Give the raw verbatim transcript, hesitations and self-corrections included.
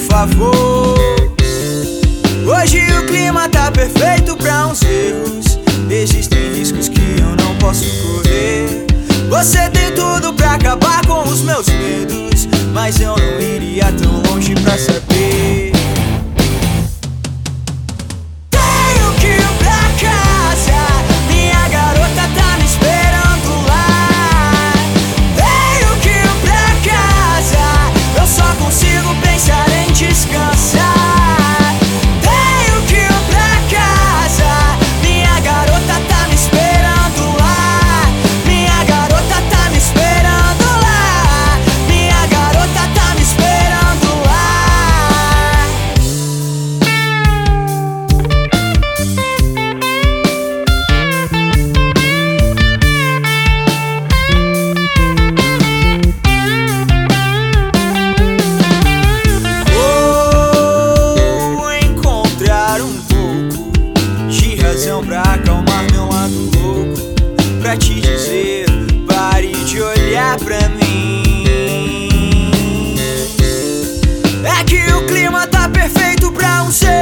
favor. Hoje o clima tá perfeito pra uns erros. Existem riscos que eu não posso correr. Você tem tudo pra acabar com os meus medos, mas eu não iria tão longe pra saber. Tenho que ir pra casa, minha garota tá me esperando lá. Tenho que ir pra casa, eu só consigo pensar em descansar. Tenho que ir pra casa, minha garota tá me esperando lá. Minha garota tá me esperando lá. Minha garota tá me esperando lá. Vou encontrar um pouco de razão pra acalmar meu lado louco, pra te dizer, pare de olhar pra mim. É que o clima tá perfeito pra um ser